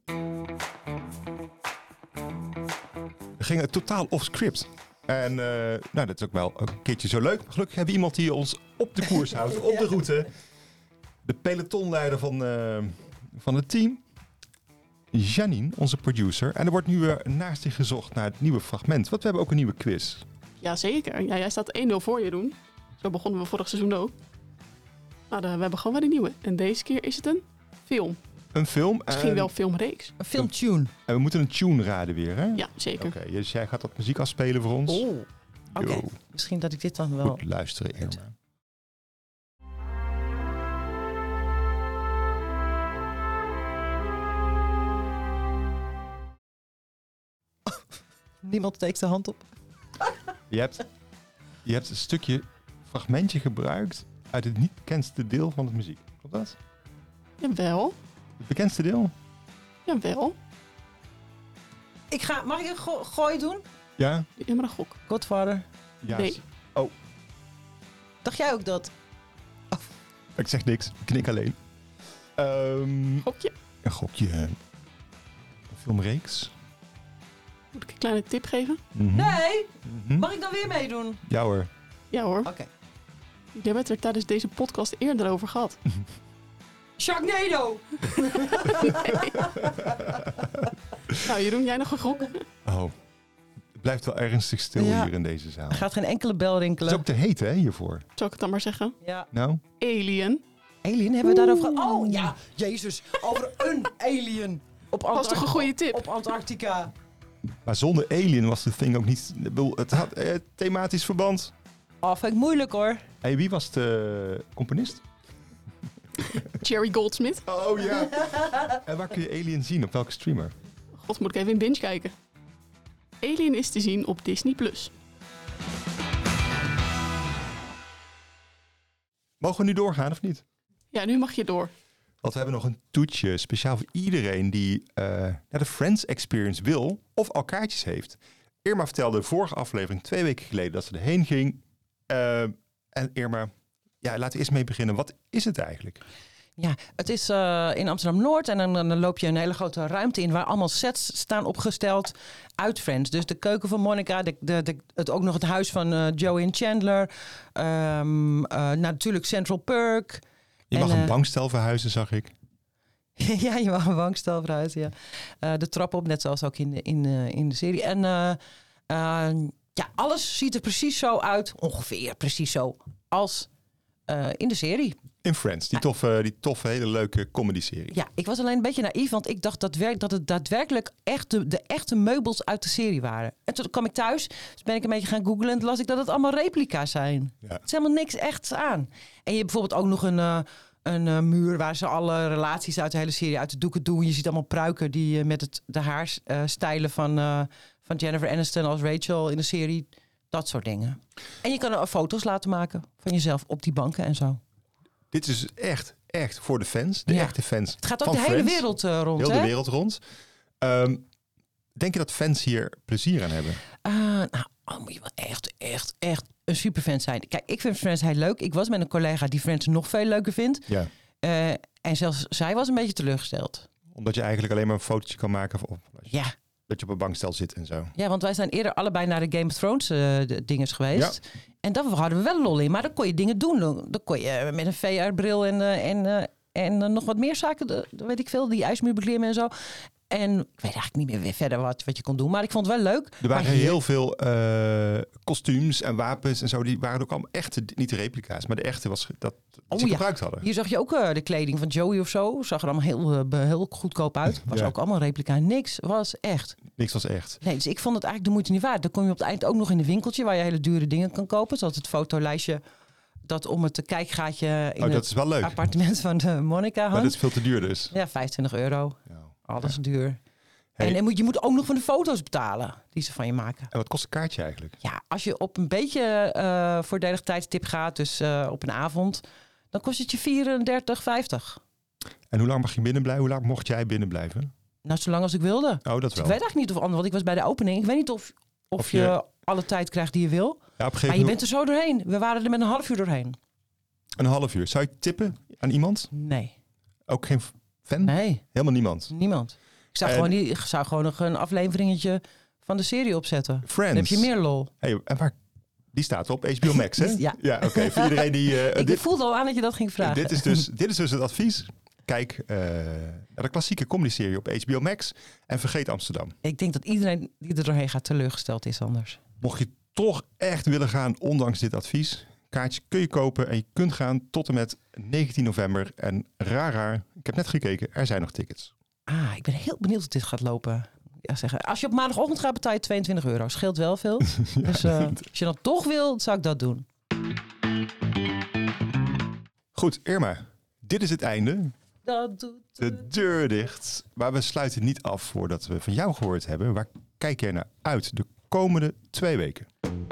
We gingen totaal off script. En uh, nou, dat is ook wel een keertje zo leuk. Gelukkig hebben we iemand die ons op de koers houdt, op de route. De pelotonleider van, uh, van het team. Janine, onze producer. En er wordt nu weer naast je gezocht naar het nieuwe fragment. Want we hebben ook een nieuwe quiz. Jazeker. Ja, jij staat één nul voor, Jeroen. Zo begonnen we vorig seizoen ook. Nou, de, we hebben gewoon weer een nieuwe. En deze keer is het een film. Een film. Misschien en... wel filmreeks. Een filmtune. En we moeten een tune raden weer, hè? Ja, zeker. Oké, okay, dus jij gaat wat muziek afspelen voor ons. Oh, oké. Okay. Misschien dat ik dit dan wel... Goed luisteren, Irma. Niemand steekt zijn hand op. Je hebt, je hebt een stukje fragmentje gebruikt uit het niet bekendste deel van de muziek. Klopt dat? Jawel. Het bekendste deel? Jawel. Ik ga, mag ik een go- gooi doen? Ja. Ja, maar een gok. Godfather. Ja. Nee. Oh. Dacht jij ook dat? Oh. Ik zeg niks. Ik knik alleen. Um, gokje. Een gokje. Een filmreeks. Moet ik een kleine tip geven? Mm-hmm. Nee. Mm-hmm. Mag ik dan weer meedoen? Ja hoor. Ja hoor. Oké. Okay. Daar hebben we het tijdens deze podcast eerder over gehad. Sharknado! Nee. Nou, Jeroen, jij nog een gok? Oh, het blijft wel ernstig stil ja. hier in deze zaal. Er gaat geen enkele bel rinkelen. Het is ook te heet, hè, hiervoor. Zal ik het dan maar zeggen? Ja. Nou? Alien. Alien, hebben we daarover gehad? Oh, ja. Jezus, over een alien. Op dat was toch een goede tip? Op Antarctica. Maar zonder Alien was de thing ook niet... Het had eh, thematisch verband. Oh, vind ik moeilijk hoor. Hey, wie was de componist? Jerry Goldsmith. Oh ja. En waar kun je Alien zien? Op welke streamer? god, moet ik even in binge kijken. Alien is te zien op Disney plus. Mogen we nu doorgaan of niet? Ja, nu mag je door. Want we hebben nog een toetje speciaal voor iedereen die uh, naar de Friends Experience wil of al kaartjes heeft. Irma vertelde de vorige aflevering twee weken geleden dat ze erheen ging. Uh, en Irma, ja, laten we eerst mee beginnen. Wat is het eigenlijk? Ja, het is uh, in Amsterdam-Noord en dan, dan loop je een hele grote ruimte in waar allemaal sets staan opgesteld uit Friends. Dus de keuken van Monica, de, de, de, het, ook nog het huis van uh, Joey en Chandler. Um, uh, natuurlijk Central Perk. Je mag en, een uh, bankstel verhuizen, zag ik. Ja, je mag een bankstel verhuizen, ja. Uh, de trap op, net zoals ook in de, in, uh, in de serie. En uh, uh, ja, alles ziet er precies zo uit, ongeveer precies zo, als uh, in de serie. In Friends, die toffe, die toffe hele leuke comedy-serie. Ja, ik was alleen een beetje naïef, want ik dacht dat, werk, dat het daadwerkelijk echt de, de echte meubels uit de serie waren. En toen kwam ik thuis, dus ben ik een beetje gaan googlen en las ik dat het allemaal replica's zijn. Ja. Het is helemaal niks echts aan. En je hebt bijvoorbeeld ook nog een, uh, een uh, muur waar ze alle relaties uit de hele serie uit de doeken doen. Je ziet allemaal pruiken die uh, met het, de haarstijlen van, uh, van Jennifer Aniston als Rachel in de serie. Dat soort dingen. En je kan er foto's laten maken van jezelf op die banken en zo. Dit is echt, echt voor de fans. De ja. echte fans. Het gaat ook van de hele Friends. wereld uh, rond. Heel hè? de wereld rond. Um, denk je dat fans hier plezier aan hebben? Uh, nou, dan moet je wel echt, echt, echt een superfan zijn. Kijk, ik vind Friends heel leuk. Ik was met een collega die Friends nog veel leuker vindt. Ja. Uh, en zelfs zij was een beetje teleurgesteld. Omdat je eigenlijk alleen maar een fotootje kan maken van ja. dat je op een bankstel zit en zo. Ja, want wij zijn eerder allebei naar de Game of Thrones uh, dinges geweest. Ja. En daar hadden we wel lol in. Maar dan kon je dingen doen. Dan kon je met een V R-bril en, uh, en, uh, en uh, nog wat meer zaken, de, weet ik veel, die ijsmuur beklimmen en zo. En ik weet eigenlijk niet meer weer verder wat, wat je kon doen. Maar ik vond het wel leuk. Er waren hier... heel veel uh, kostuums en wapens en zo. Die waren ook allemaal echte, niet de replica's, maar de echte was dat oh, ze ja. gebruikt hadden. Hier zag je ook uh, de kleding van Joey of zo. Zag er allemaal heel, uh, heel goedkoop uit. Was ja. ook allemaal replica. Niks was echt. Niks was echt. Nee, dus ik vond het eigenlijk de moeite niet waard. Dan kom je op het eind ook nog in een winkeltje waar je hele dure dingen kan kopen. Zoals het fotolijstje dat om het kijkgaatje in oh, dat is wel leuk. het appartement van de Monica hangt. Maar dat is veel te duur dus. Ja, vijfentwintig euro. Ja. Alles ja. duur. Hey. En, en moet, je moet ook nog van de foto's betalen die ze van je maken. En wat kost een kaartje eigenlijk? Ja, als je op een beetje uh, voordelig tijdstip gaat, dus uh, op een avond, dan kost het je vierendertig vijftig. En hoe lang mag je binnen blijven? Hoe lang mocht jij binnen blijven? Nou, zolang als ik wilde. Oh, dat dus wel. Ik weet eigenlijk niet of anders, want ik was bij de opening. Ik weet niet of, of, of je, je alle tijd krijgt die je wil. Ja, op een maar je bent er zo doorheen. We waren er met een half uur doorheen. Een half uur. Zou je tippen aan iemand? Nee. Ook geen fan? Nee. Helemaal niemand? Niemand. Ik zou, en... gewoon, die, ik zou gewoon nog een afleveringetje van de serie opzetten. Friends. Dan heb je meer lol. Hey, en waar, die staat op H B O Max, hè? ja. Ja, oké. Okay. Voor iedereen die... Uh, ik dit, voelde al aan dat je dat ging vragen. Dit is dus, dit is dus het advies. Kijk uh, naar de klassieke comedy-serie op H B O Max en vergeet Amsterdam. Ik denk dat iedereen die er doorheen gaat teleurgesteld is anders. Mocht je toch echt willen gaan, ondanks dit advies, kaartjes kun je kopen en je kunt gaan tot en met negentien november. En raar, raar, ik heb net gekeken, er zijn nog tickets. Ah, ik ben heel benieuwd of dit gaat lopen. Ja, zeggen. Als je op maandagochtend gaat, betaal je tweeëntwintig euro. Scheelt wel veel. ja, dus uh, als je dat toch wil, zou ik dat doen. Goed, Irma. Dit is het einde. Dat doet de deur dicht. Maar we sluiten niet af voordat we van jou gehoord hebben. Waar kijk jij naar uit de komende twee weken?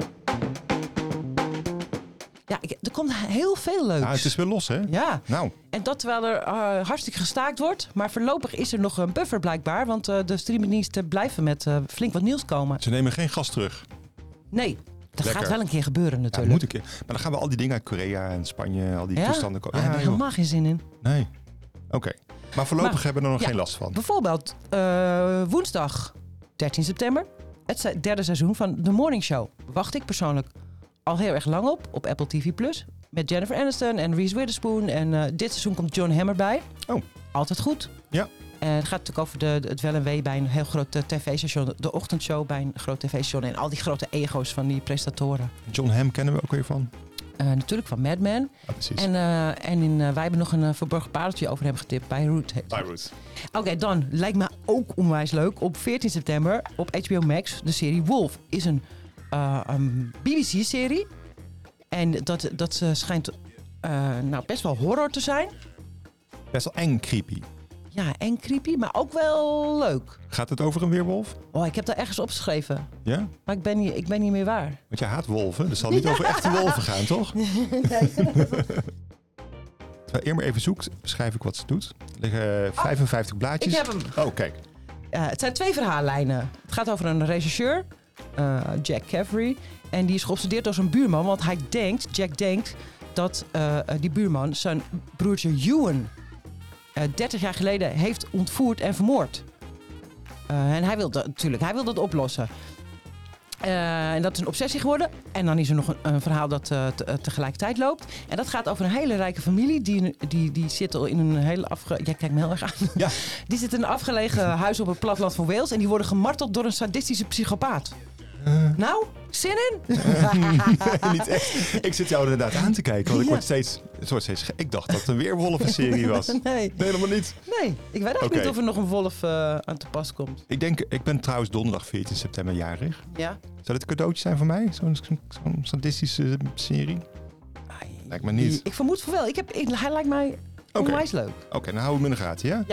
Ja, ik, er komt heel veel leuks. Ah, het is weer los, hè? Ja. Nou. En dat terwijl er uh, hartstikke gestaakt wordt. Maar voorlopig is er nog een buffer blijkbaar. Want uh, de streamingdiensten blijven met uh, flink wat nieuws komen. Ze nemen geen gas terug. Nee. Dat Lekker. gaat wel een keer gebeuren natuurlijk. Ja, moet een keer. Maar dan gaan we al die dingen uit Korea en Spanje, al die ja? toestanden komen. Ja, daar heb ik helemaal geen zin in. Nee. Oké. Okay. Maar voorlopig maar, hebben we er nog ja, geen last van. Bijvoorbeeld uh, woensdag dertien september. Het derde seizoen van The Morning Show. Wacht ik persoonlijk al heel erg lang op. Op Apple T V Plus. Met Jennifer Aniston en Reese Witherspoon. En uh, dit seizoen komt John Hamm bij. Oh. Altijd goed. Ja. En het gaat natuurlijk over de, de, het wel en wee bij een heel groot uh, tv-station. De ochtendshow bij een groot tv-station. En al die grote ego's van die presentatoren. John Hamm kennen we ook weer van. Uh, natuurlijk van Mad Men. Ah, precies. En, uh, en in, uh, wij hebben nog een uh, verborgen pareltje over hem getipt. Bij Root. Bij Root. Oké, okay, dan lijkt me ook onwijs leuk. Op veertien september op H B O Max. De serie Wolf is een, uh, een B B C-serie. En dat, dat uh, schijnt uh, nou best wel horror te zijn. Best wel eng creepy. Ja, en creepy, maar ook wel leuk. Gaat het over een weerwolf? Oh, ik heb daar ergens opgeschreven. Ja? Maar ik ben niet, ik ben niet meer waar. Want jij haat wolven, dus het zal niet over echte wolven gaan, toch? Nee. Terwijl Irma even zoekt, beschrijf ik wat ze doet. Er liggen vijfenvijftig blaadjes. Ik heb hem. Oh, kijk. Uh, het zijn twee verhaallijnen. Het gaat over een regisseur, uh, Jack Caffrey. En die is geobsedeerd door zijn buurman. Want hij denkt, Jack denkt, dat uh, die buurman zijn broertje Ewan uh, dertig jaar geleden heeft ontvoerd en vermoord. Uh, en hij wil dat natuurlijk, hij wil dat oplossen. Uh, en dat is een obsessie geworden. En dan is er nog een, een verhaal dat uh, te, uh, tegelijkertijd loopt. En dat gaat over een hele rijke familie. Die, die, die zit in een hele afge... Jij kijkt me heel erg aan. Ja. Die zit in een afgelegen huis op het platteland van Wales. En die worden gemarteld door een sadistische psychopaat. Uh. Nou, zin in? Nee, niet echt. Ik zit jou inderdaad aan te kijken. Want ik Ja. word steeds... Het wordt steeds ik dacht dat het een weerwolven-serie was. Nee. Nee, helemaal niet. Nee, ik weet eigenlijk Oké. niet of er nog een wolf uh, aan te pas komt. Ik denk, ik ben trouwens donderdag veertien september jarig. Ja. Zou dit een cadeautje zijn voor mij? Zo'n zo'n sadistische serie? Lijkt me niet. Ik vermoed van wel. Ik heb, ik, hij lijkt mij Oké. onwijs leuk. Oké, okay, dan houden we hem in de gaten, ja? Ja.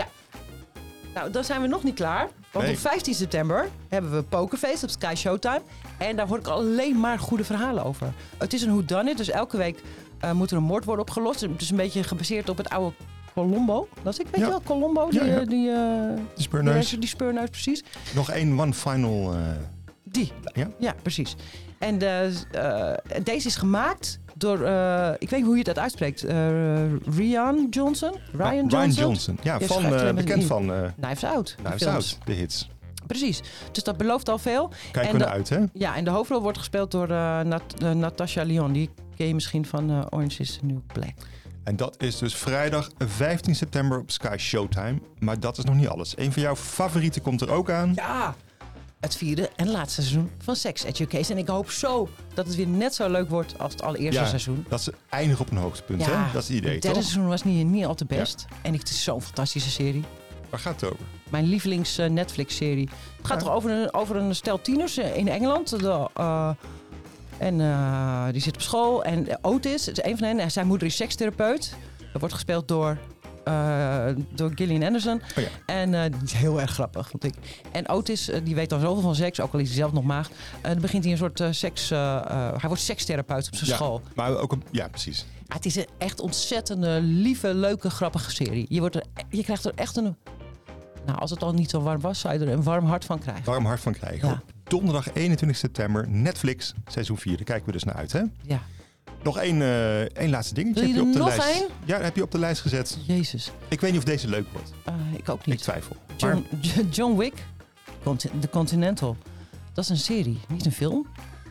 Nou, dan zijn we nog niet klaar. Want Nee. op vijftien september hebben we Pokerface op Sky Showtime. En daar hoor ik alleen maar goede verhalen over. Het is een whodunit, dus elke week uh, moet er een moord worden opgelost. Het is een beetje gebaseerd op het oude Columbo. Dat is ik, weet Ja. je wel, Columbo, die, Ja, ja. uh, die, uh, De speurneus. Die, die speurneus, precies. Nog één one final... Uh... Die. Ja? Ja, precies. En de, uh, deze is gemaakt door, uh, ik weet niet hoe je dat uitspreekt, uh, Ryan Johnson? Ryan Johnson? Ryan Johnson. Ja, Die van, schrijft uh, alleen maar bekend in- van... Uh, Knives Out. de Knives films. Out, de hits. Precies. Dus dat belooft al veel. Kijken En we de- naar uit, hè? Ja, en de hoofdrol wordt gespeeld door uh, Nat- uh, Natasha Lyonne. Die ken je misschien van uh, Orange is the New Black. En dat is dus vrijdag vijftien september op Sky Showtime. Maar dat is nog niet alles. Een van jouw favorieten komt er ook aan. Ja! Het vierde en laatste seizoen van Sex Education. En ik hoop zo dat het weer net zo leuk wordt als het allereerste Ja, seizoen. dat ze eindigen op een hoogtepunt, hè? Dat is het idee, het derde toch? seizoen was niet, niet al te best. En het is zo'n fantastische serie. Waar gaat het over? Mijn lievelings uh, Netflix-serie. Het gaat Ja. toch over een, over een stel tieners uh, in Engeland. De, uh, en uh, die zit op school. En uh, Otis, het is een van hen. En zijn moeder is sekstherapeut. Dat wordt gespeeld door, uh, door Gillian Anderson. Oh ja. En uh, die is heel erg grappig, vond ik. En Otis, uh, die weet al zoveel van seks, ook al is hij zelf nog maagd. Uh, dan begint hij een soort uh, seks... Uh, uh, hij wordt sekstherapeut op zijn Ja, school. maar ook een, ja, precies. Ja, het is een echt ontzettende, lieve, leuke, grappige serie. Je, wordt er, je krijgt er echt een... Nou, als het al niet zo warm was, zou je er een warm hart van krijgen. Warm hart van krijgen. Ja. Op donderdag eenentwintig september, Netflix, seizoen vier. Daar kijken we dus naar uit, hè? Ja. Nog één, uh, één laatste dingetje. Wil je heb je op er de nog lijst. één? Ja, dat heb je op de lijst gezet. Jezus. Ik weet niet of deze leuk wordt. Uh, ik ook niet. Ik twijfel. John, John Wick, Conti- The Continental. Dat is een serie, niet een film.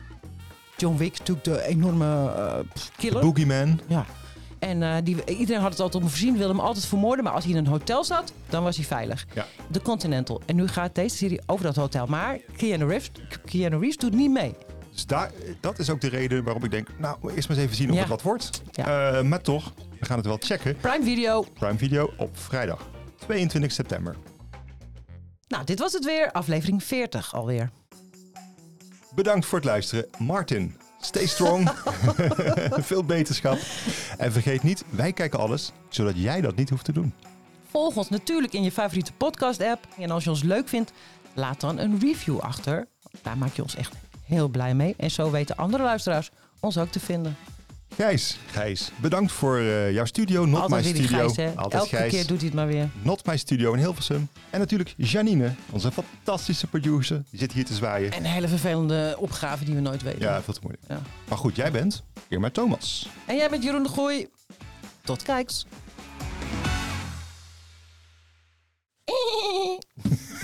John Wick, natuurlijk de enorme uh, killer. Boogeyman. Ja. En uh, die, iedereen had het altijd om hem voorzien, wilde hem altijd vermoorden. Maar als hij in een hotel zat, dan was hij veilig. Ja. The Continental. En nu gaat deze serie over dat hotel. Maar Keanu Reeves, Keanu Reeves doet niet mee. Dus daar, dat is ook de reden waarom ik denk, nou, eerst maar eens even zien of Ja. het wat wordt. Ja. Uh, maar toch, we gaan het wel checken. Prime Video. Prime Video op vrijdag tweeëntwintig september. Nou, dit was het weer. Aflevering veertig alweer. Bedankt voor het luisteren. Martin, stay strong. Veel beterschap. En vergeet niet, wij kijken alles, zodat jij dat niet hoeft te doen. Volg ons natuurlijk in je favoriete podcast-app. En als je ons leuk vindt, laat dan een review achter. Daar maak je ons echt heel blij mee. En zo weten andere luisteraars ons ook te vinden. Gijs, Gijs, bedankt voor uh, jouw studio. Not Altijd My weer die Studio. Gijs, hè? Altijd Elke Gijs. keer doet hij het maar weer. Not My Studio in Hilversum. En natuurlijk Janine, onze fantastische producer. Die zit hier te zwaaien. En een hele vervelende opgave die we nooit weten. Ja, veel te moeilijk. Ja. Maar goed, jij bent Irma Thomas. En jij bent Jeroen de Groei. Tot kijks.